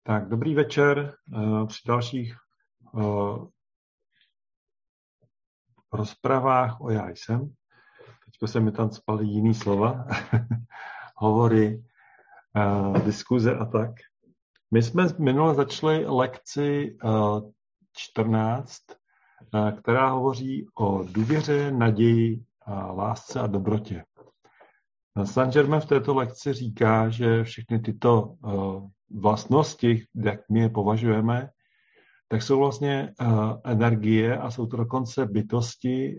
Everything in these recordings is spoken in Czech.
Tak, dobrý večer. Při dalších rozpravách o já jsem. Teď se mi tam spaly jiný slova. Hovory, diskuze a tak. My jsme minule začali lekci 14, která hovoří o důvěře, naději, lásce a dobrotě. Saint-Germain v této lekci říká, že všechny tyto vlastnosti, jak my je považujeme, tak jsou vlastně energie a jsou to dokonce bytosti,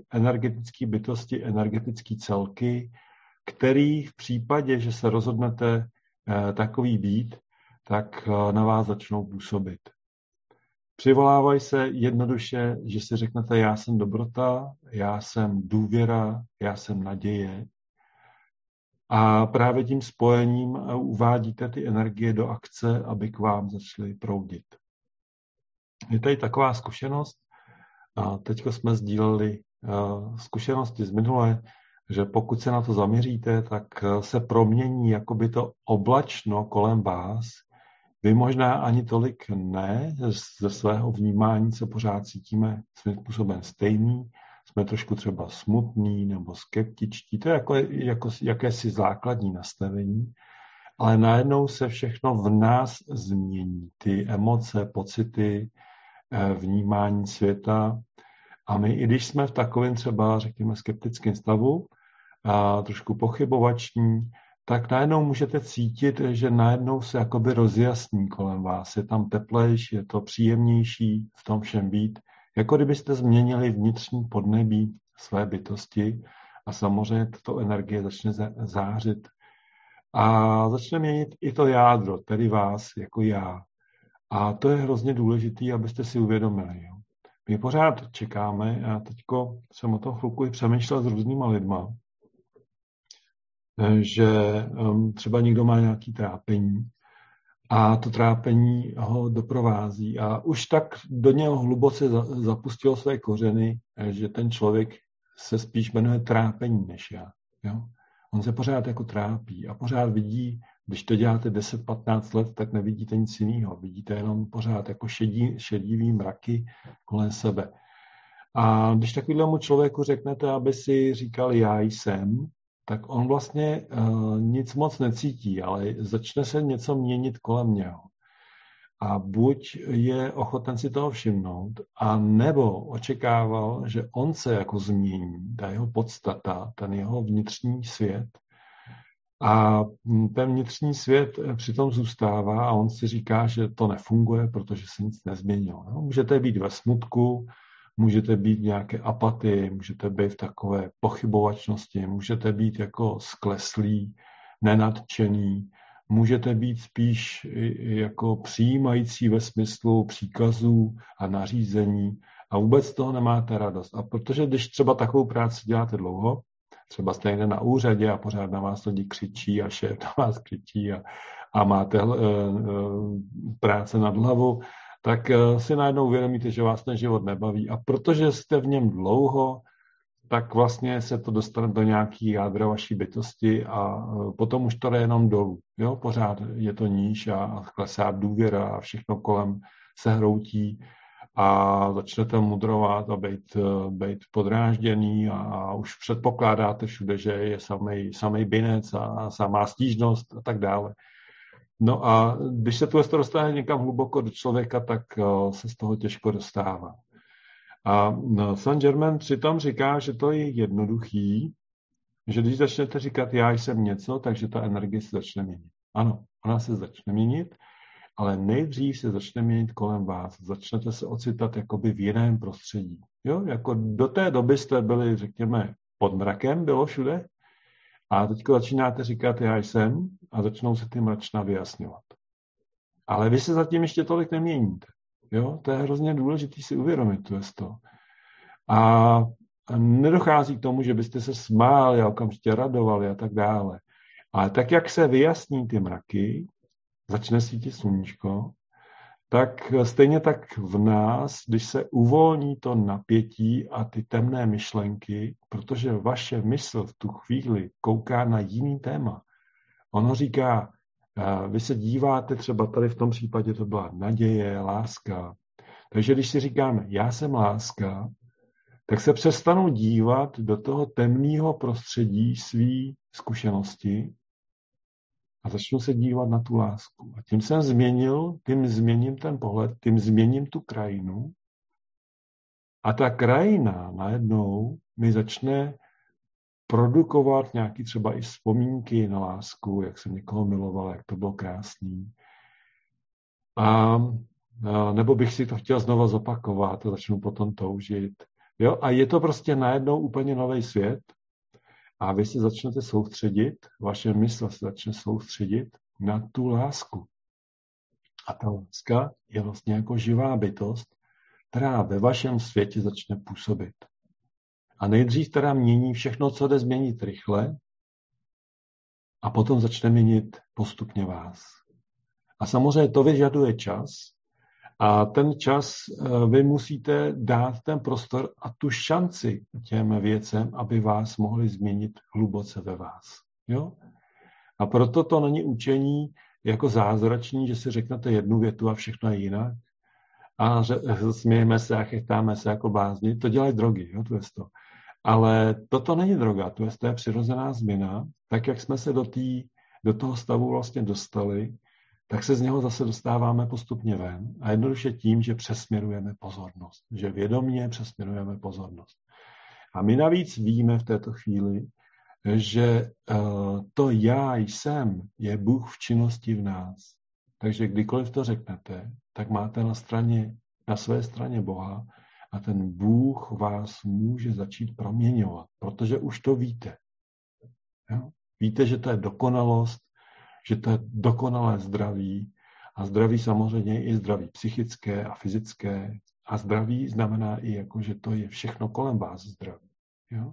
energetické celky, který v případě, že se rozhodnete takový být, tak na vás začnou působit. Přivolávají se jednoduše, že si řeknete, já jsem dobrota, já jsem důvěra, já jsem naděje. A právě tím spojením uvádíte ty energie do akce, aby k vám začaly proudit. Je tady taková zkušenost, a teďko jsme sdíleli zkušenosti z minule, že pokud se na to zaměříte, tak se promění jakoby to oblačno kolem vás. Vy možná ani tolik ne, ze svého vnímání se pořád cítíme svým způsobem stejný, jsme trošku třeba smutní nebo skeptičtí, to je jako jakési základní nastavení, ale najednou se všechno v nás změní, ty emoce, pocity, vnímání světa. A my, i když jsme v takovém třeba, řekněme, skeptickém stavu, a trošku pochybovační, tak najednou můžete cítit, že najednou se jakoby rozjasní kolem vás. Je tam teplejší, je to příjemnější v tom všem být. Jako kdybyste změnili vnitřní podnebí své bytosti a samozřejmě tato energie začne zářit. A začne měnit i to jádro, tedy vás jako já. A to je hrozně důležité, abyste si uvědomili. Jo. My pořád čekáme, a teďko jsem o tom chvilku i přemýšlel s různýma lidma, že třeba někdo má nějaké trápení a to trápení ho doprovází a už tak do něho hluboce zapustilo své kořeny, že ten člověk se spíš jmenuje trápení než já. Jo. On se pořád jako trápí a pořád vidí, když to děláte 10-15 let, tak nevidíte nic jiného. Vidíte jenom pořád jako šedivý mraky kolem sebe. A když takovému člověku řeknete, aby si říkal já jsem, tak on vlastně nic moc necítí, ale začne se něco měnit kolem něho. A buď je ochoten si toho všimnout, a nebo očekával, že on se jako změní, ta jeho podstata, ten jeho vnitřní svět. A ten vnitřní svět přitom zůstává a on si říká, že to nefunguje, protože se nic nezměnilo. No, můžete být ve smutku, můžete být v nějaké apatii, můžete být v takové pochybovačnosti, můžete být jako skleslí, nenadčený, můžete být spíš jako přijímající ve smyslu příkazů a nařízení a vůbec z toho nemáte radost. A protože když třeba takovou práci děláte dlouho, třeba jste někde na úřadě a pořád na vás lidi křičí a šéf na vás křičí a máte práce nad hlavu, tak si najednou uvědomíte, že vás ten život nebaví. A protože jste v něm dlouho, tak vlastně se to dostane do nějaký jádra vaší bytosti a potom už to jde jenom dolů. Jo? Pořád je to níž a klesá důvěra a všechno kolem se hroutí a začnete mudrovat a být podrážděný a už předpokládáte všude, že je samej binec a samá stížnost a tak dále. No a když se to dostane někam hluboko do člověka, tak se z toho těžko dostává. A Saint-Germain přitom říká, že to je jednoduchý, že když začnete říkat já jsem něco, takže ta energie se začne měnit. Ano, ona se začne měnit, ale nejdřív se začne měnit kolem vás. Začnete se ocitat jakoby v jiném prostředí. Jo? Jako do té doby jste byli, řekněme, pod mrakem, bylo všude, a teď začínáte říkat já jsem a začnou se ty mračna vyjasňovat. Ale vy se zatím ještě tolik neměníte. Jo? To je hrozně důležité si uvědomit to. A nedochází k tomu, že byste se smáli a okamžitě radovali a tak dále. Ale tak, jak se vyjasní ty mraky, začne svítit sluníčko, tak stejně tak v nás, když se uvolní to napětí a ty temné myšlenky, protože vaše mysl v tu chvíli kouká na jiný téma. Ono říká, Vy se díváte, třeba tady v tom případě to byla naděje, láska. Takže když si říkáme, já jsem láska, tak se přestanu dívat do toho temného prostředí svý zkušenosti a začnu se dívat na tu lásku. A tím změním ten pohled, tím změním tu krajinu a ta krajina najednou mi začne produkovat nějaký třeba i vzpomínky na lásku, jak jsem někoho miloval, jak to bylo krásný. A nebo bych si to chtěl znova zopakovat a začnu potom toužit. Jo? A je to prostě najednou úplně nový svět a vy se začnete soustředit, vaše mysl se začne soustředit na tu lásku. A ta láska je vlastně jako živá bytost, která ve vašem světě začne působit. A nejdřív teda mění všechno, co jde změnit rychle, a potom začne měnit postupně vás. A samozřejmě to vyžaduje čas. A ten čas vy musíte dát ten prostor a tu šanci těm věcem, aby vás mohli změnit hluboce ve vás. Jo? A proto to není učení jako zázračný, že si řeknete jednu větu a všechno je jinak. A smějeme se a chytáme se jako blázni. To dělají drogy, jo? To je to. Ale toto není droga, to je přirozená změna. Tak, jak jsme se do toho stavu vlastně dostali, tak se z něho zase dostáváme postupně ven. A jednoduše tím, že přesměrujeme pozornost. Že vědomě přesměrujeme pozornost. A my navíc víme v této chvíli, že to já jsem je Bůh v činnosti v nás. Takže kdykoliv to řeknete, tak máte na své straně Boha a ten Bůh vás může začít proměňovat, protože už to víte. Jo? Víte, že to je dokonalost, že to je dokonalé zdraví a zdraví samozřejmě je i zdraví psychické a fyzické a zdraví znamená i jako, že to je všechno kolem vás zdraví. Jo?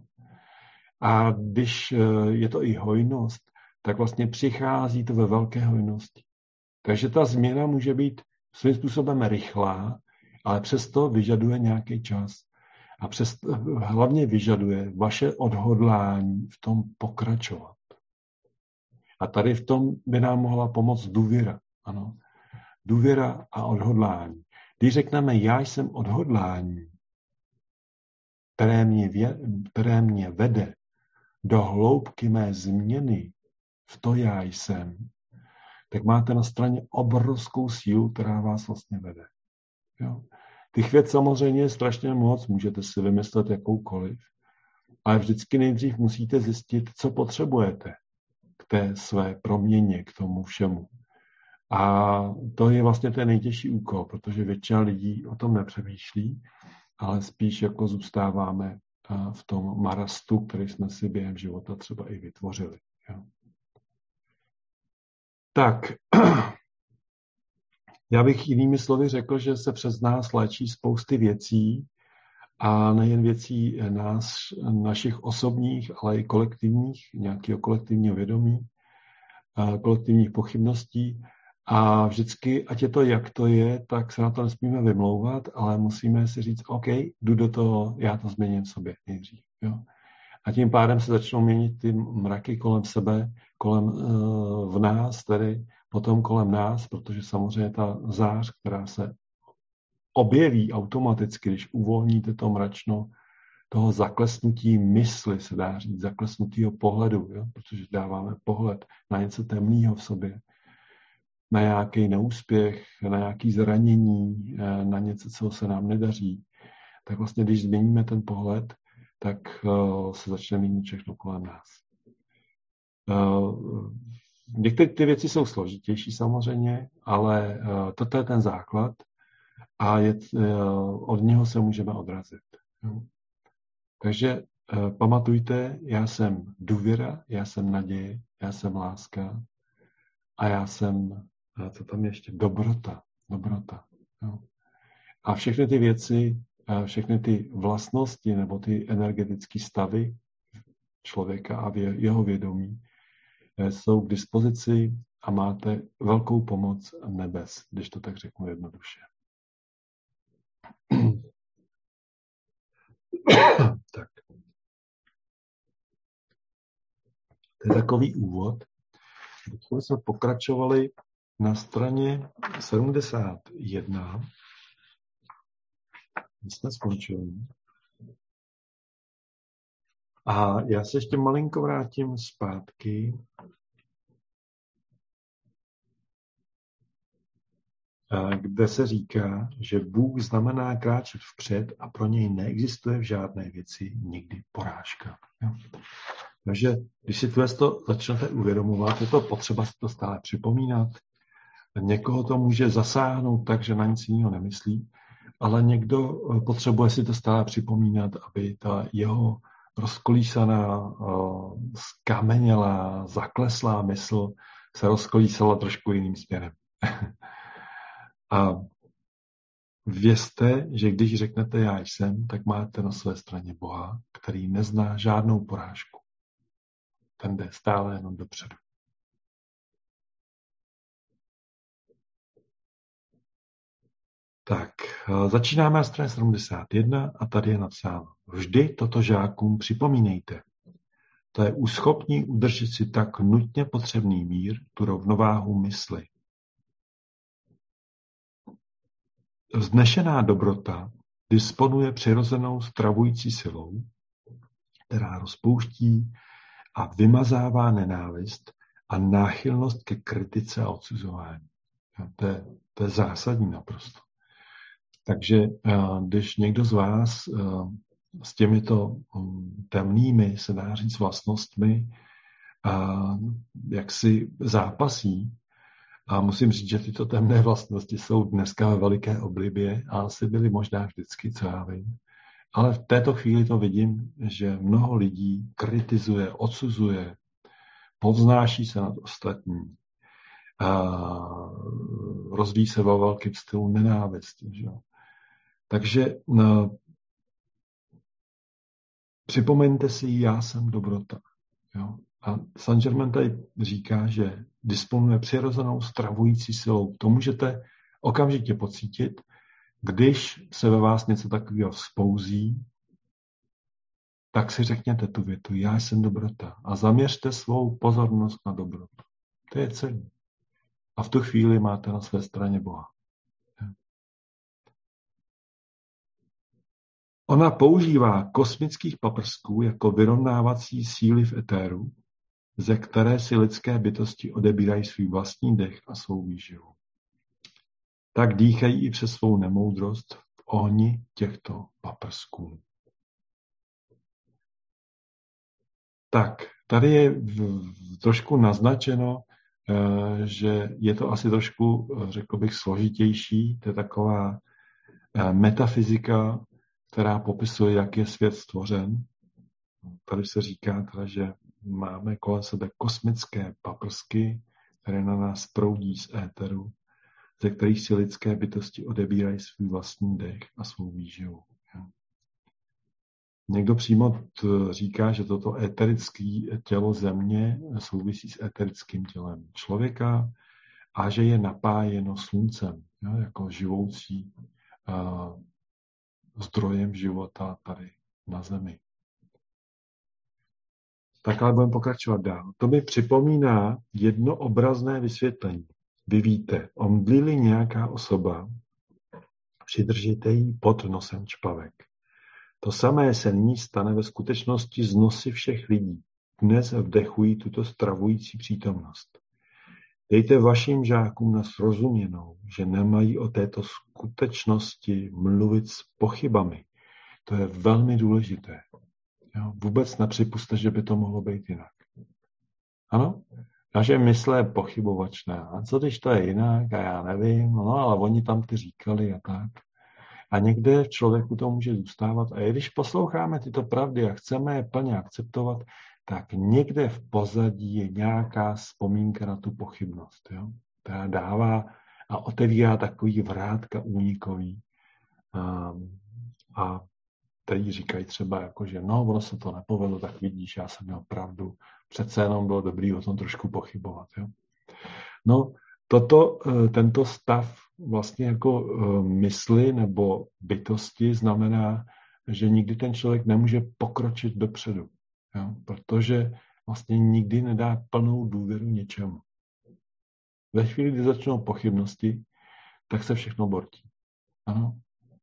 A když je to i hojnost, tak vlastně přichází to ve velké hojnosti. Takže ta změna může být svým způsobem rychlá, ale přesto vyžaduje nějaký čas. A hlavně vyžaduje vaše odhodlání v tom pokračovat. A tady v tom by nám mohla pomoct důvěra. Ano. Důvěra a odhodlání. Když řekneme, já jsem odhodlání, které mě vede do hloubky mé změny v to já jsem, tak máte na straně obrovskou sílu, která vás vlastně vede. Jo? Těch věc samozřejmě je strašně moc, můžete si vymyslet jakoukoliv, ale vždycky nejdřív musíte zjistit, co potřebujete k té své proměně, k tomu všemu. A to je vlastně ten nejtěžší úkol, protože většina lidí o tom nepřemýšlí, ale spíš jako zůstáváme v tom marastu, který jsme si během života třeba i vytvořili. Jo. Tak, já bych jinými slovy řekl, že se přes nás léčí spousty věcí a nejen věcí našich osobních, ale i kolektivních, nějakého kolektivního vědomí, kolektivních pochybností. A vždycky, ať je to, jak to je, tak se na to nesmíme vymlouvat, ale musíme si říct, OK, jdu do toho, já to změním sobě nejdřív. Jo? A tím pádem se začnou měnit ty mraky kolem sebe, v nás, tedy potom kolem nás, protože samozřejmě ta zář, která se objeví automaticky, když uvolníte to mračno, toho zaklesnutí mysli, se dá říct, zaklesnutýho pohledu, jo? Protože dáváme pohled na něco temného v sobě, na nějaký neúspěch, na nějaké zranění, na něco, co se nám nedaří, tak vlastně, když změníme ten pohled, tak se začne měnit všechno kolem nás. Některé ty věci jsou složitější samozřejmě, ale toto je ten základ a od něho se můžeme odrazit. Takže pamatujte, já jsem důvěra, já jsem naděje, já jsem láska a já jsem, co tam ještě, dobrota. Jo. A všechny ty věci, všechny ty vlastnosti nebo ty energetické stavy člověka a jeho vědomí jsou k dispozici a máte velkou pomoc nebes, když to tak řeknu jednoduše. Tak. To je takový úvod. Teď jsme pokračovali na straně 71. Jsme skončili. A já se ještě malinko vrátím zpátky. Kde se říká, že Bůh znamená kráčet vpřed a pro něj neexistuje v žádné věci nikdy porážka. Takže když si to začnete uvědomovat, je to potřeba si to stále připomínat. Někoho to může zasáhnout tak, že na nic jiného nemyslí, ale někdo potřebuje si to stále připomínat, aby ta jeho rozkolísaná, skamenělá, zakleslá mysl se rozkolísala trošku jiným směrem. A vězte, že když řeknete já jsem, tak máte na své straně Boha, který nezná žádnou porážku. Ten jde stále jenom dopředu. Tak, začínáme na straně 71 a tady je napsáno. Vždy toto žákům připomínejte. To je uschopní udržet si tak nutně potřebný mír, tu rovnováhu mysli. Vznešená dobrota disponuje přirozenou stravující silou, která rozpouští a vymazává nenávist a náchylnost ke kritice a odsuzování. To je zásadní naprosto. Takže když někdo z vás s těmito temnými, se dá říct, vlastnostmi jak si zápasí, a musím říct, že tyto temné vlastnosti jsou dneska ve veliké oblibě a asi byly možná vždycky, co já vím. Ale v této chvíli to vidím, že mnoho lidí kritizuje, odsuzuje, povznáší se nad ostatní. Rozvíjí se ve velkém stylu nenávisti. Že? Takže připomeňte si, já jsem dobrota. Jo? A Saint-Germain tady říká, že disponuje přirozenou stravující silou. To můžete okamžitě pocítit, když se ve vás něco takového vzpouzí, tak si řekněte tu větu, já jsem dobrota. A zaměřte svou pozornost na dobrotu. To je celý. A v tu chvíli máte na své straně Boha. Ona používá kosmických paprsků jako vyrovnávací síly v éteru, ze které si lidské bytosti odebírají svůj vlastní dech a svou výživu. Tak dýchají i přes svou nemoudrost v ohni těchto paprsků. Tak, tady je trošku naznačeno, že je to asi trošku, řekl bych, složitější. To je taková metafyzika, která popisuje, jak je svět stvořen. Tady se říká, že máme kolem sebe kosmické paprsky, které na nás proudí z éteru, ze kterých si lidské bytosti odebírají svůj vlastní dech a svou výživu. Někdo přímo říká, že toto éterické tělo země souvisí s éterickým tělem člověka a že je napájeno sluncem, jako živoucí zdrojem života tady na zemi. Tak ale budeme pokračovat dál. To mi připomíná jedno obrazné vysvětlení. Vy víte, omdlí-li nějaká osoba, přidržíte jí pod nosem čpavek. To samé se nyní stane ve skutečnosti z nosy všech lidí. Dnes vdechují tuto stravující přítomnost. Dejte vašim žákům na srozuměnou, že nemají o této skutečnosti mluvit s pochybami. To je velmi důležité. Jo, vůbec nepřipuste, že by to mohlo být jinak. Ano? Naše mysl je pochybovačná. A co když to je jinak a já nevím, no ale oni tam ty říkali a tak. A někde v člověku to může zůstávat. A i když posloucháme tyto pravdy a chceme je plně akceptovat, tak někde v pozadí je nějaká vzpomínka na tu pochybnost. Jo? která dává a otevírá takový vrátka únikový. A tady říkají třeba, jako, že no, ono se to nepovedlo, tak vidíš, já jsem měl pravdu. Přece jenom bylo dobrý o tom trošku pochybovat. Jo? No, tento stav vlastně jako mysli nebo bytosti znamená, že nikdy ten člověk nemůže pokročit dopředu. Jo? Protože vlastně nikdy nedá plnou důvěru něčemu. Ve chvíli, kdy začnou pochybnosti, tak se všechno bortí. Ano.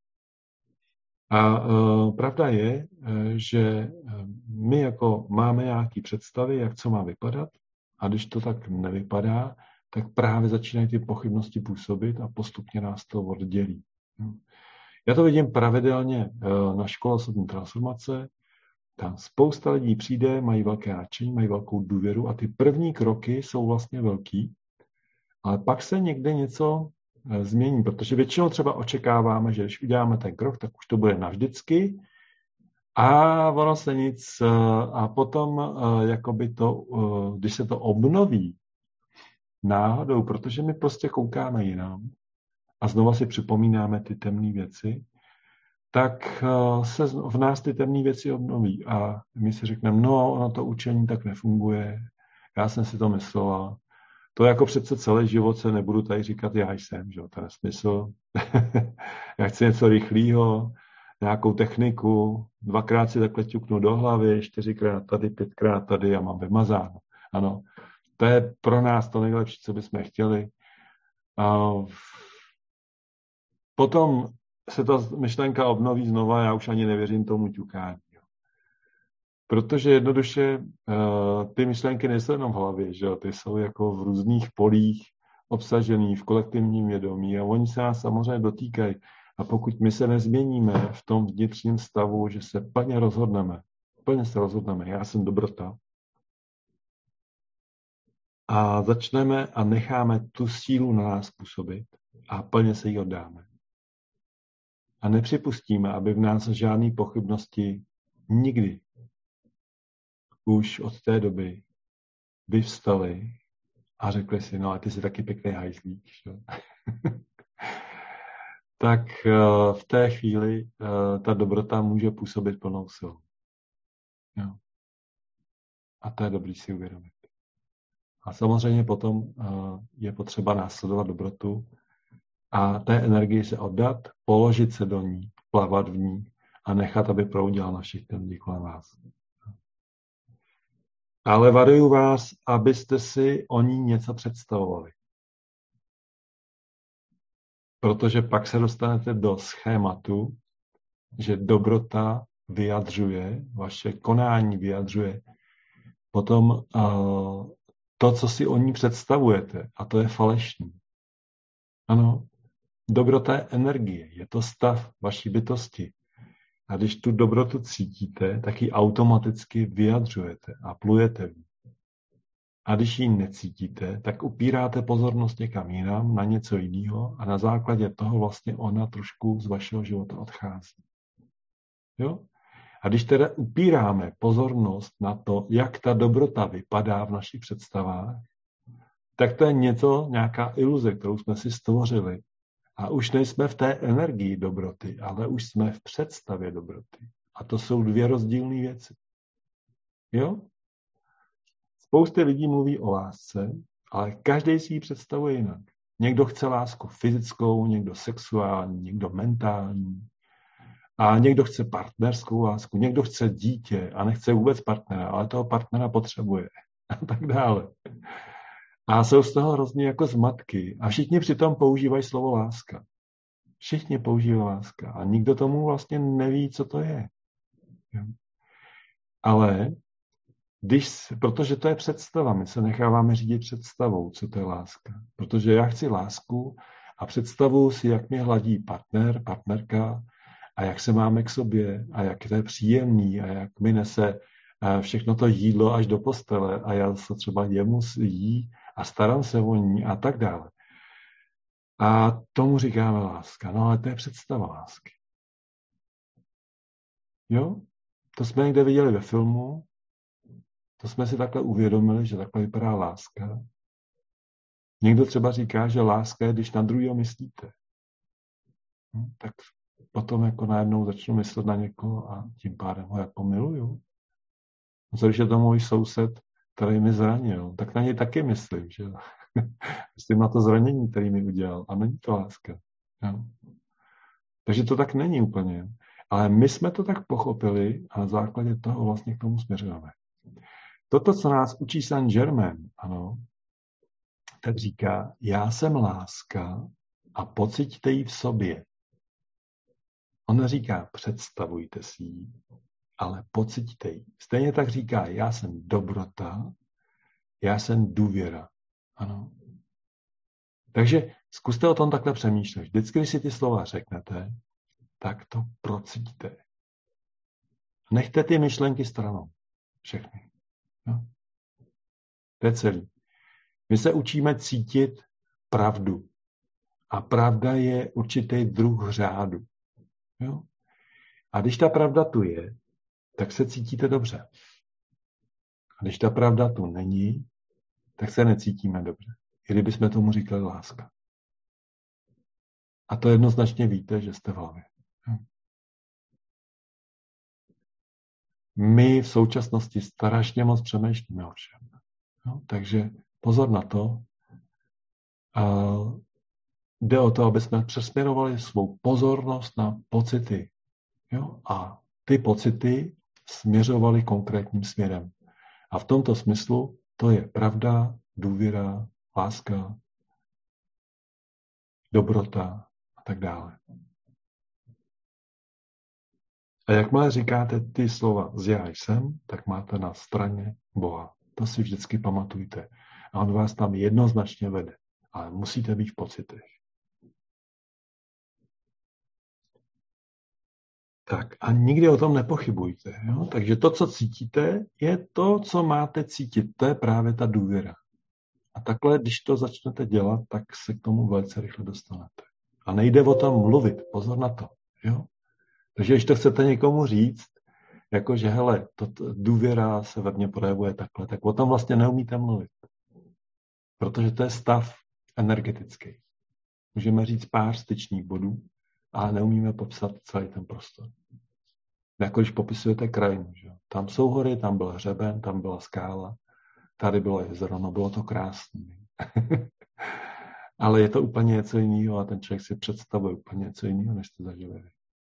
A pravda je, že my jako máme nějaké představy, jak co má vypadat, a když to tak nevypadá, tak právě začínají ty pochybnosti působit a postupně nás to oddělí. Já to vidím pravidelně na škole osobní transformace. Tam spousta lidí přijde, mají velké nadšení, mají velkou důvěru a ty první kroky jsou vlastně velký, ale pak se někde něco změní, protože většinou třeba očekáváme, že když uděláme ten krok, tak už to bude navždycky a ono se nic a potom jakoby to, když se to obnoví náhodou, protože my prostě koukáme jinam a znova si připomínáme ty temné věci, tak se v nás ty temné věci obnoví a my si řekneme, no, ono to učení tak nefunguje, já jsem si to myslela, to jako přece celý život se nebudu tady říkat, já jsem, že to je nesmysl. Já chci něco rychlého, nějakou techniku, 2krát si takhle ťuknu do hlavy, 4krát tady, 5krát tady a mám vymazáno. Ano, to je pro nás to nejlepší, co bychom chtěli. A potom se ta myšlenka obnoví znova, já už ani nevěřím tomu ťukání. Protože jednoduše ty myšlenky nejsou jenom v hlavě, že? Ty jsou jako v různých polích obsažený v kolektivním vědomí a oni se nás samozřejmě dotýkají. A pokud my se nezměníme v tom vnitřním stavu, že se plně se rozhodneme, já jsem dobrota, a začneme a necháme tu sílu na nás působit a plně se jí oddáme. A nepřipustíme, aby v nás žádné pochybnosti nikdy už od té doby vyvstali a řekli si, no a ty jsi taky pěkný hajzlík. Tak v té chvíli ta dobrota může působit plnou silou. Jo. A to je dobrý si uvědomit. A samozřejmě potom je potřeba následovat dobrotu a té energii se oddat, položit se do ní, plavat v ní a nechat, aby proudila na všech lidí kolem vás. Ale varuju vás, abyste si o ní něco představovali. Protože pak se dostanete do schématu, že dobrota vyjadřuje, vaše konání vyjadřuje potom to, co si o ní představujete. A to je falešný. Ano, dobrota je energie, je to stav vaší bytosti. A když tu dobrotu cítíte, tak ji automaticky vyjadřujete a plujete v ní. A když ji necítíte, tak upíráte pozornost někam jinam, na něco jiného a na základě toho vlastně ona trošku z vašeho života odchází. Jo? A když teda upíráme pozornost na to, jak ta dobrota vypadá v našich představách, tak to je nějaká iluze, kterou jsme si stvořili. A už nejsme v té energii dobroty, ale už jsme v představě dobroty. A to jsou dvě rozdílné věci. Jo? Spousty lidí mluví o lásce, ale každý si ji představuje jinak. Někdo chce lásku fyzickou, někdo sexuální, někdo mentální. A někdo chce partnerskou lásku, někdo chce dítě a nechce vůbec partnera, ale toho partnera potřebuje. A tak dále. A jsou z toho hrozně jako zmatky. A všichni přitom používají slovo láska. Všichni používají láska. A nikdo tomu vlastně neví, co to je. Ale protože to je představa, my se necháváme řídit představou, co to je láska. Protože já chci lásku a představuji si, jak mě hladí partner, partnerka a jak se máme k sobě a jak to je příjemný a jak mi nese všechno to jídlo až do postele a já se třeba jemu jí a starám se o ní a tak dále. A tomu říkáme láska. No ale to je představa lásky. Jo? To jsme někde viděli ve filmu, to jsme si takhle uvědomili, že takhle vypadá láska. Někdo třeba říká, že láska je, když na druhého myslíte. Tak potom jako najednou začnu myslet na někoho a tím pádem ho jako miluju. Co když je to můj soused, který mi zranil, tak na něj taky myslím, že myslím na to zranění, který mi udělal. A není to láska. Jo? Takže to tak není úplně. Ale my jsme to tak pochopili a na základě toho vlastně k tomu směřujeme. Toto, co nás učí Saint Germain, ano, tak říká, já jsem láska a pociťte ji v sobě. On neříká, představujte si ji, ale pociťte ji. Stejně tak říká, já jsem dobrota, já jsem důvěra. Ano. Takže zkuste o tom takhle přemýšlet. Vždycky, když si ty slova řeknete, tak to procítíte. Nechte ty myšlenky stranou. Všechny. No. To je celý. My se učíme cítit pravdu. A pravda je určitý druh řádu. Jo? A když ta pravda tu je, tak se cítíte dobře. A když ta pravda tu není, tak se necítíme dobře. I kdybychom tomu říkali láska. A to jednoznačně víte, že jste v hlavě. Jo? My v současnosti strašně moc přemýšlíme o všem. Jo? Takže pozor na to. Jde o to, aby jsme přesměrovali svou pozornost na pocity. Jo? A ty pocity směřovaly konkrétním směrem. A v tomto smyslu to je pravda, důvěra, láska, dobrota a tak dále. A jakmile říkáte ty slova z já jsem, tak máte na straně Boha. To si vždycky pamatujte. A on vás tam jednoznačně vede. Ale musíte být v pocitech. Tak a nikdy o tom nepochybujte. Jo? Takže to, co cítíte, je to, co máte cítit. To je právě ta důvěra. A takhle, když to začnete dělat, tak se k tomu velice rychle dostanete. A nejde o tom mluvit. Pozor na to. Jo? Takže když to chcete někomu říct, jakože hele, důvěra se ve mně projevuje takhle, tak o tom vlastně neumíte mluvit. Protože to je stav energetický. Můžeme říct pár styčných bodů, ale neumíme popsat celý ten prostor. Jako když popisujete krajinu. Že? Tam jsou hory, tam byl hřeben, tam byla skála, tady bylo jezero, no bylo to krásné. Ale je to úplně něco jiného a ten člověk si představuje úplně něco jiného, než jste zažili.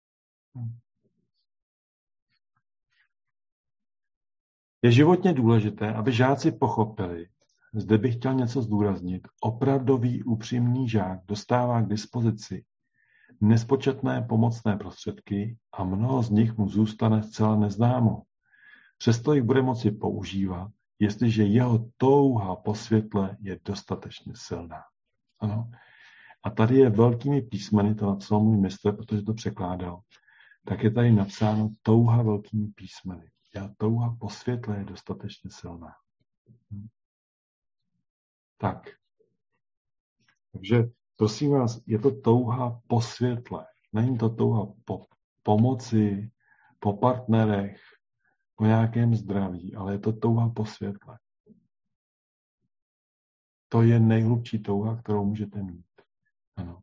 Je životně důležité, aby žáci pochopili, zde bych chtěl něco zdůraznit, opravdový upřímný žák dostává k dispozici nespočetné pomocné prostředky a mnoho z nich mu zůstane zcela neznámo. Přesto jich bude moci používat, jestliže jeho touha po světle je dostatečně silná. Ano. A tady je velkými písmeny, to napsal můj mistr, protože to překládal, tak je tady napsáno touha velkými písmeny. A touha po světle je dostatečně silná. Tak. Takže prosím vás, je to touha po světle. Není to touha po pomoci, po partnerech, po nějakém zdraví, ale je to touha po světle. To je nejhlubší touha, kterou můžete mít. Ano.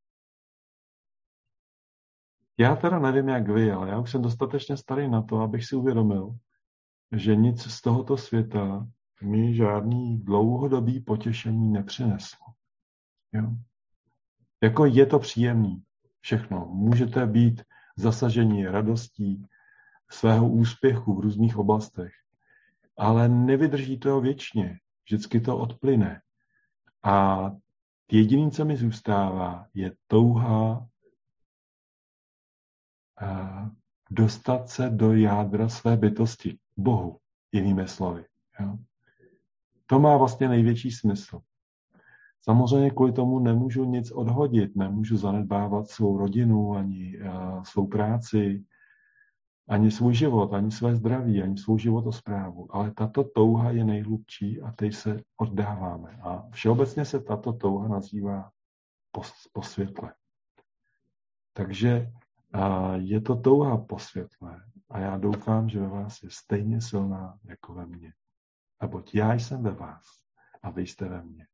Já teda nevím, jak vy, ale já už jsem dostatečně starý na to, abych si uvědomil, že nic z tohoto světa mi žádný dlouhodobý potěšení nepřineslo. Jo? Jako je to příjemný. Všechno. Můžete být zasaženi radostí svého úspěchu v různých oblastech, ale nevydrží to věčně. Vždycky to odplyne. A jediné, co mi zůstává, je touha dostat se do jádra své bytosti, Bohu, jinými slovy. Jo? To má vlastně největší smysl. Samozřejmě kvůli tomu nemůžu nic odhodit, nemůžu zanedbávat svou rodinu, ani svou práci, ani svůj život, ani své zdraví, ani svou životosprávu. Ale tato touha je nejhlubší a teď se oddáváme. A všeobecně se tato touha nazývá po světle. Takže je to touha po světle a já doufám, že ve vás je stejně silná jako ve mně. Neboť já jsem ve vás a vy jste ve mně.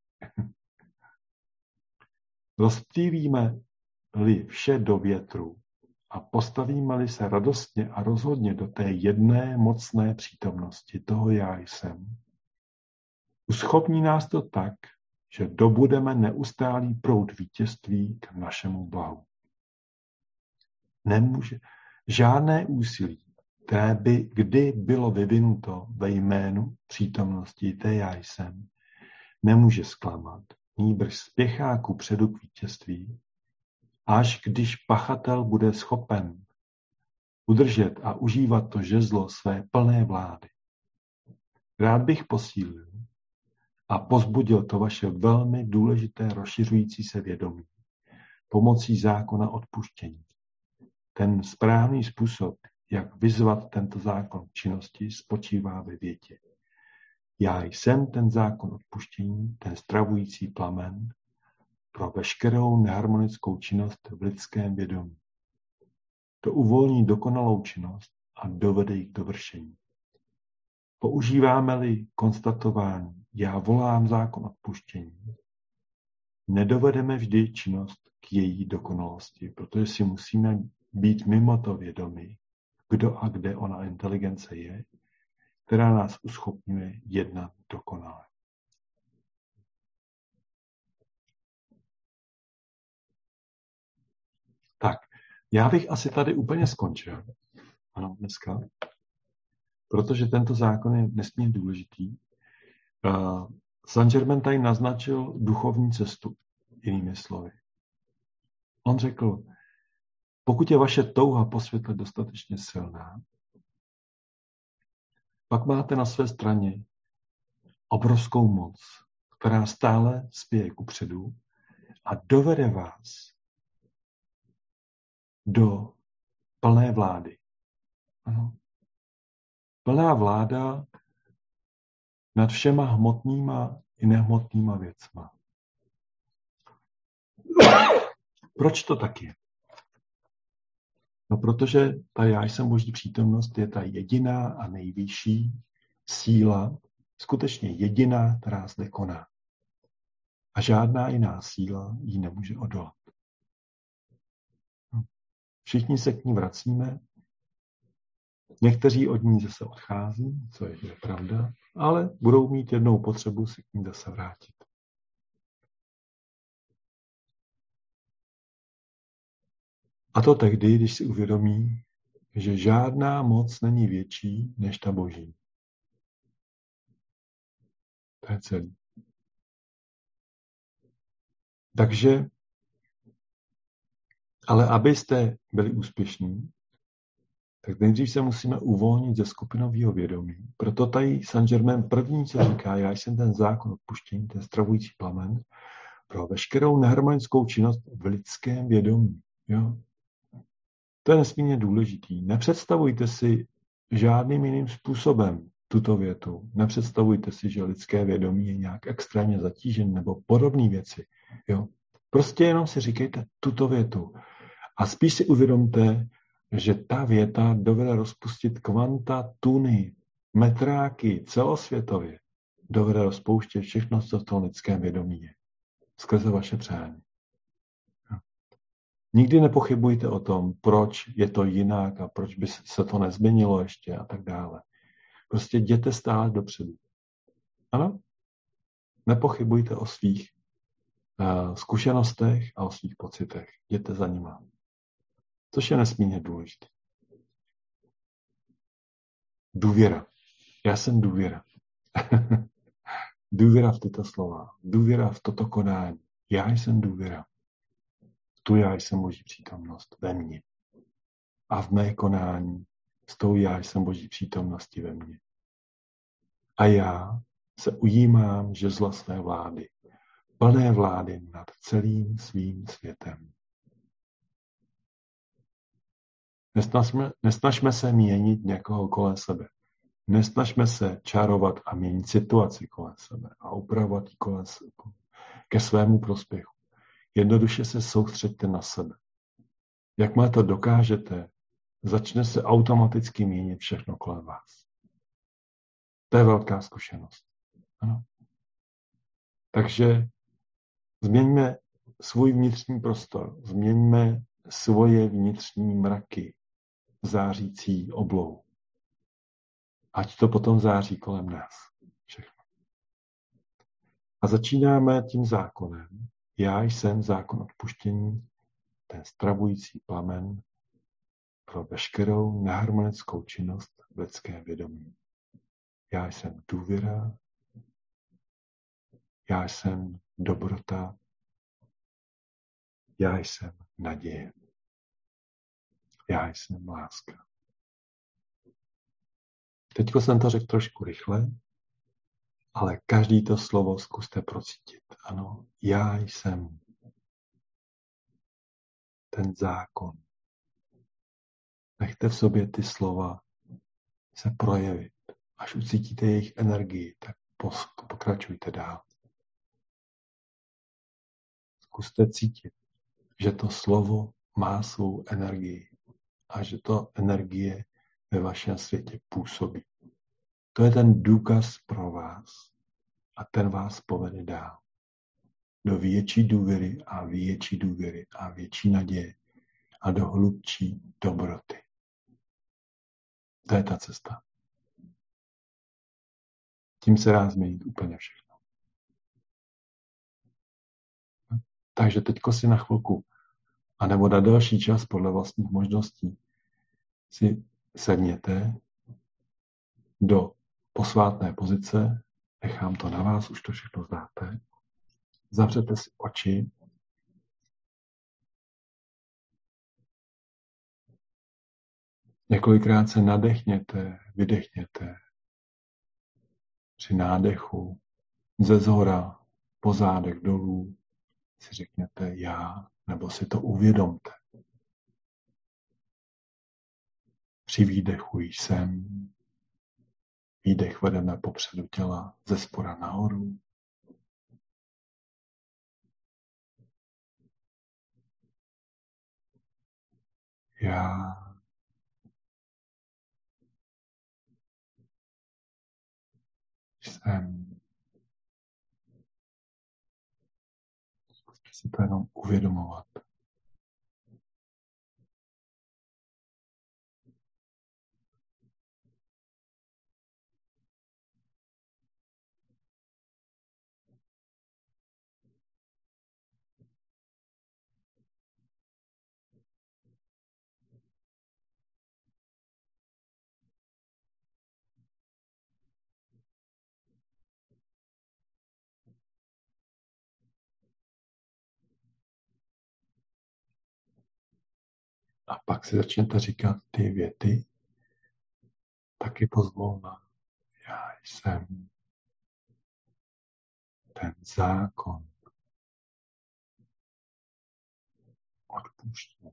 Rozptýlíme-li vše do větru a postavíme-li se radostně a rozhodně do té jedné mocné přítomnosti, toho já jsem, uschopní nás to tak, že dobudeme neustálý proud vítězství k našemu blahu. Nemůže žádné úsilí, které by kdy bylo vyvinuto ve jménu přítomnosti té já jsem, nemůže zklamat, nýbrž spěchá kupředu k vítězství, až když pachatel bude schopen udržet a užívat to žezlo své plné vlády. Rád bych posílil a pozbudil to vaše velmi důležité rozšiřující se vědomí pomocí zákona odpuštění. Ten správný způsob, jak vyzvat tento zákon k činnosti, spočívá ve větě. Já jsem ten zákon odpuštění, ten stravující plamen pro veškerou neharmonickou činnost v lidském vědomí. To uvolní dokonalou činnost a dovede ji k dovršení. Používáme-li konstatování, já volám zákon odpuštění, nedovedeme vždy činnost k její dokonalosti, protože si musíme být mimo to vědomí, kdo a kde ona inteligence je, která nás uschopňuje jednat dokonale. Tak, já bych asi tady úplně skončil. Ano, dneska. Protože tento zákon je nesmírně důležitý. Saint-Germain tady naznačil duchovní cestu, jinými slovy. On řekl, pokud je vaše touha po světle dostatečně silná, pak máte na své straně obrovskou moc, která stále spěje kupředu a dovede vás do plné vlády. Ano. Plná vláda nad všema hmotnýma i nehmotnýma věcma. Proč to tak je? No, protože ta já jsem Boží přítomnost je ta jediná a nejvyšší síla, skutečně jediná, která zde koná. A žádná jiná síla ji nemůže odolat. Všichni se k ní vracíme, někteří od ní zase odchází, co je pravda, ale budou mít jednou potřebu se k ní zase vrátit. A to tehdy, když si uvědomí, že žádná moc není větší než ta Boží. To je celý. Takže, ale abyste byli úspěšní, tak nejdřív se musíme uvolnit ze skupinového vědomí. Proto tady Saint-Germain první, co říká, já jsem ten zákon odpuštění, ten stravující plamen, pro veškerou neharmonickou činnost v lidském vědomí. Jo? To je nesmírně důležitý. Nepředstavujte si žádným jiným způsobem tuto větu. Nepředstavujte si, že lidské vědomí je nějak extrémně zatížen nebo podobné věci. Jo? Prostě jenom si říkejte tuto větu. A spíš si uvědomte, že ta věta dovede rozpustit kvanta, tuny, metráky celosvětově. Dovede rozpouštět všechno, co v tom lidském vědomí je. Skrze vaše přání. Nikdy nepochybujte o tom, proč je to jinak a proč by se to nezměnilo ještě a tak dále. Prostě jděte stále dopředu. Ano? Nepochybujte o svých zkušenostech a o svých pocitech. Jděte za nima. Což je nesmírně důležité. Důvěra. Já jsem důvěra. Důvěra v tyto slova. Důvěra v toto konání. Já jsem důvěra. Tu já jsem Boží přítomnost ve mně. A v mé konání s tou já jsem Boží přítomnosti ve mně. A já se ujímám žezla své vlády. Plné vlády nad celým svým světem. Nesnažme se měnit někoho kolem sebe. Nesnažme se čarovat a měnit situaci kolem sebe a upravovat ji kolem sebe ke svému prospěchu. Jednoduše se soustřeďte na sebe. Jakmile to dokážete, začne se automaticky měnit všechno kolem vás. To je velká zkušenost. Ano. Takže změňme svůj vnitřní prostor, změňme svoje vnitřní mraky, zářící oblohu. Ať to potom září kolem nás. Všechno. A začínáme tím zákonem. Já jsem zákon odpuštění, ten stravující plamen pro veškerou neharmonickou činnost v lidském vědomí. Já jsem důvěra, Já jsem dobrota. Já jsem naděje. Já jsem láska. Teďko jsem to řekl trošku rychle, ale každý to slovo zkuste procítit. Ano, já jsem ten zákon. Nechte v sobě ty slova se projevit. Až ucítíte jejich energii, tak pokračujte dál. Zkuste cítit, že to slovo má svou energii a že to energie ve vašem světě působí. To je ten důkaz pro vás a ten vás povede dál. Do větší důvěry a větší důvěry a větší naděje a do hlubší dobroty. To je ta cesta. Tím se dá změnit úplně všechno. Takže teďko si na chvilku, anebo na delší čas podle vlastních možností, si sedněte do posvátné pozice, nechám to na vás, už to všechno znáte. Zavřete si oči. Několikrát se nadechněte, vydechněte. Při nádechu ze zhora, po zádech dolů si řekněte já, nebo si to uvědomte. Při výdechu jsem. Výdech vedeme popředu těla ze spora nahoru. Já jsem. Zkuste si to jenom uvědomovat. A pak si začněte říkat ty věty, taky pozvolna. Já jsem ten zákon odpuštění.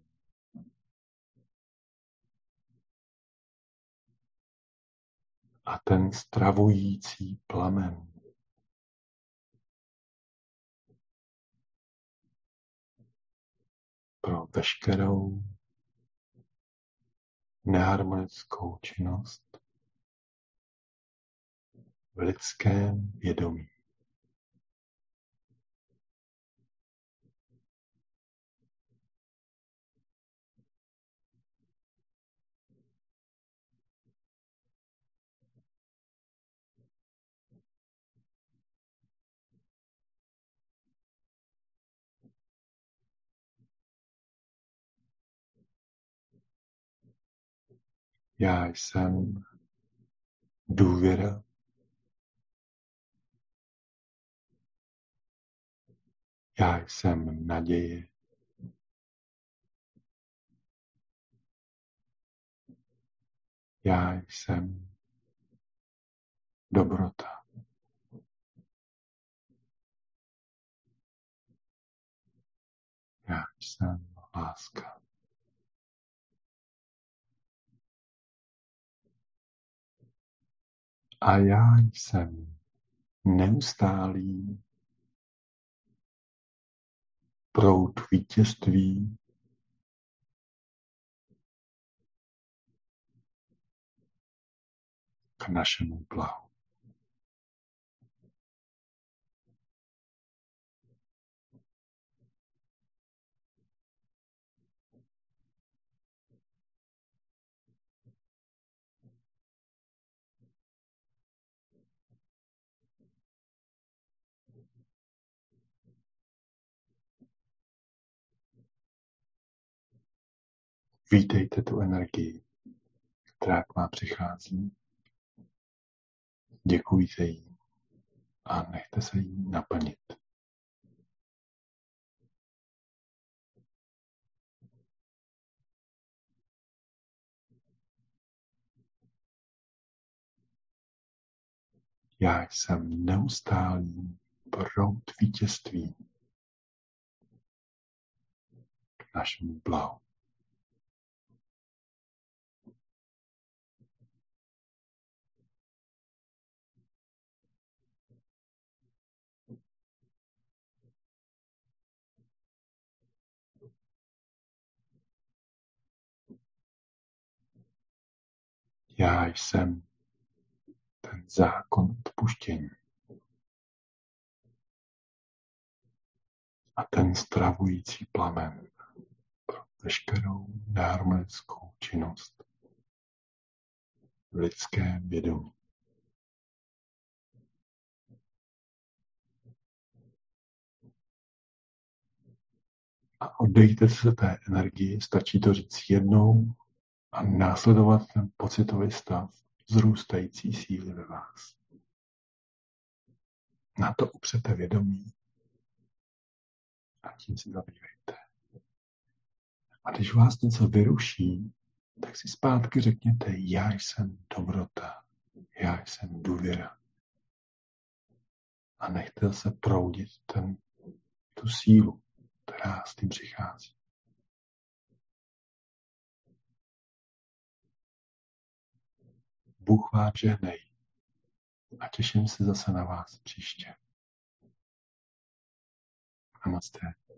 A ten stravující plamen. Pro veškerou neharmonickou činnost v lidském vědomí. Já jsem důvěra. Já jsem naděje. Já jsem dobrota. Já jsem láska. A já jsem neustálý proud vítězství k našemu blahu. Vítejte tu energii, která k vám přichází. Děkujte jí. a nechte se jí naplnit. Já jsem neustálý proud vítězství k našemu blahu. Já jsem ten zákon odpuštění a ten stravující plamen pro veškerou neharmonickou činnost v lidském vědomí. A oddejte se té energii, stačí to říct jednou a následovat ten pocitový stav vzrůstající síly ve vás. Na to upřete vědomí a tím si zabývejte. A když vás něco vyruší, tak si zpátky řekněte, já jsem dobrota, já jsem důvěra. A nechte se proudit tu sílu, která s tím přichází. Bůh vám žehnej a těším se zase na vás příště. Namaste.